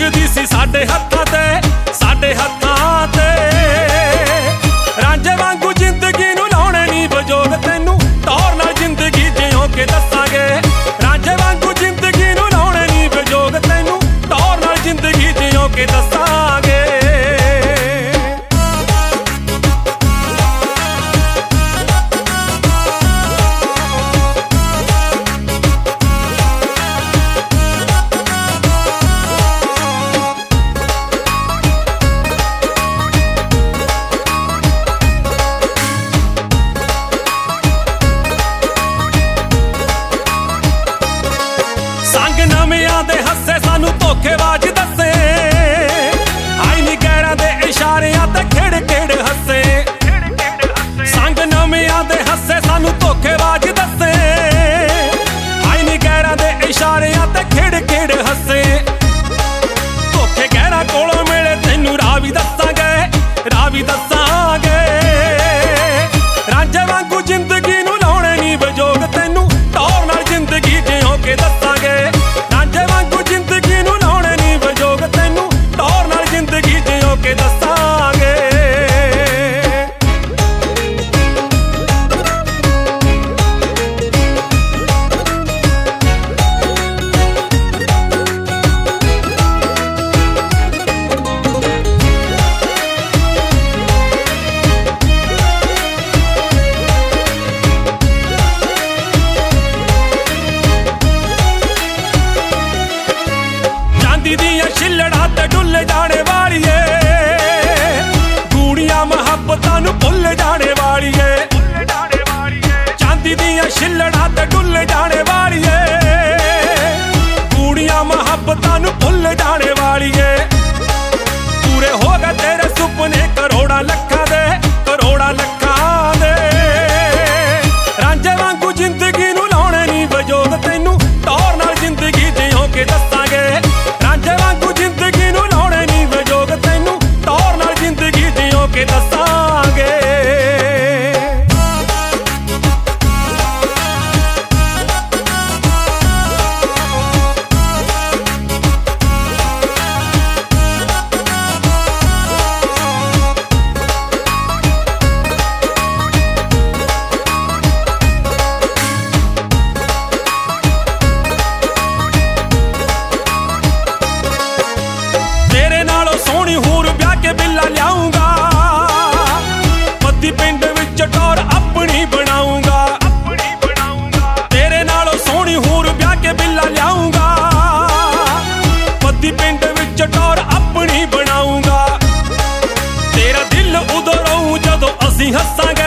ਲੰਘਦੀ ਸੀ ਸਾਡੇ ਹੱਥਾਂ ਤੇ ਰਾਂਝੇ ਵਾਂਗੂ ਜ਼ਿੰਦਗੀ ਨੂੰ ਲਾਉਣੇ ਨੀ ਬਜੋਗ ਤੈਨੂੰ ਟੌਰ ਨਾਲ ਜ਼ਿੰਦਗੀ ਜਿਉਂ ਕੇ ਦੱਸਾਂਗੇ। ਰਾਂਝੇ ਵਾਂਗੂ ਜ਼ਿੰਦਗੀ ਨੂੰ ਲਾਉਣੇ ਨੀ ਬਜੋਗ ਤੈਨੂੰ ਟੌਰ ਨਾਲ ਜ਼ਿੰਦਗੀ ਜਿਉਂ ਕੇ ਦੱਸਾਂਗੇ। ਸੰਗ ਨਵਿਆਂ ਦੇ ਹੱਸੇ ਸਾਨੂੰ ਧੋਖੇਬਾਜ਼ ਦੱਸੇ, ਆਈ ਨੀ ਗੈਰਾਂ ਦੇ ਇਸ਼ਾਰਿਆਂ ਤੇ ਖਿੜ ਹੱਸੇ। ਸੰਗ ਨਵਿਆਂ ਦੇ ਹੱਸੇ ਸਾਨੂੰ ਧੋਖੇਬਾਜ਼ ਦੱਸੇ, ਆਈ ਨੀ ਗੈਰਾਂ ਦੇ ਇਸ਼ਾਰਿਆਂ ਤੇ ਖਿੜ ਹੱਸੇ। ਧੋਖੇ ਗੈਰਾਂ ਕੋਲੋਂ ਮਿਲੇ ਤੈਨੂੰ ਰਾਹ ਵੀ ਦੱਸਾਂਗੇ। ਰਾਂਝੇ ਵਾਂਗੂ ਜ਼ਿੰਦਗੀ ਨੂੰ ਲਾਉਣੇ ਨੀ ਬਜੋਗ ਤੈਨੂੰ ਟੌਰ ਨਾਲ ਜ਼ਿੰਦਗੀ ਜਿਉਂ ਕੇ ਦੱਸਾਂਗੇ। ਰਾਂਝੇ ਵਾਂਗੂ ਜ਼ਿੰਦਗੀ ਨੂੰ ਲਾਉਣੇ ਨੀ ਬਜੋਗ ਤੈਨੂੰ ਟੌਰ ਨਾਲ ਜ਼ਿੰਦਗੀ ਜਿਉਂ ਕੇ ਦੱਸਾਂਗੇ। ਚਾਂਦੀ ਦੀਆਂ ਛਿੱਲੜਾਂ ਤੇ ਡੁੱਲ ਜਾਣੇ ਵਾਲੀਏ, ਗੂੜੀਆਂ ਮੁਹੱਬਤਾਂ ਨੂੰ ਭੁੱਲ ਜਾਣੇ ਵਾਲੀਏ। ਚਾਂਦੀ ਦੀਆਂ ਛਿੱਲੜਾਂ ਤੇ ਡੁੱਲ ਜਾਣੇ ਵਾਲੀਏ, ਗੂੜੀਆਂ ਮੁਹੱਬਤਾਂ ਨੂੰ ਭੁੱਲ ਜਾਣੇ ਵਾਲੀਏ। ਪੂਰੇ ਹੋ ਗਏ ਤੇਰੇ ਸੁਪਨੇ ਕਰੋੜਾਂ ਲੱਖਾਂ ਦੇ। ਰਾਂਝੇ ਵਾਂਗੂ ਜ਼ਿੰਦਗੀ ਨੂੰ ਲਾਉਣੇ ਨੀ ਬਜੋਗ ਤੈਨੂੰ ਟੌਰ ਨਾਲ ਜ਼ਿੰਦਗੀ ਜਿਉਂ ਕੇ ਦੱਸਾਂਗੇ। ਰਾਂਝੇ ਵਾਂਗੂ ਜ਼ਿੰਦਗੀ ਨੂੰ ਲਾਉਣੇ ਨੀ ਬਜੋਗ ਤੈਨੂੰ ਟੌਰ ਨਾਲ ਜ਼ਿੰਦਗੀ ਜਿਉਂ ਕੇ ਦੱਸਾਂਗੇ। ਤੇਰੇ ਨਾਲੋਂ ਸੋਹਣੀ ਹੂਰ ਵਿਆਹ ਕੇ ਬਿੱਲਾ ਲਿਆਉਂਗਾ, ਪੱਤੀ ਪਿੰਡ ਵਿੱਚ ਟੌਰ ਆਪਣੀ ਬਣਾਉਂਗਾ। ਤੇਰੇ ਨਾਲੋਂ ਸੋਹਣੀ ਹੂਰ ਵਿਆਹ ਕੇ ਬਿੱਲਾ ਲਿਆਉਂਗਾ, ਪੱਤੀ ਪਿੰਡ ਵਿੱਚ ਟੌਰ ਆਪਣੀ ਬਣਾਉਂਗਾ। ਤੇਰਾ ਦਿਲ ਉਦੋਂ ਰਹੂ ਜਦੋਂ ਅਸੀਂ ਹੱਸਾਂਗੇ।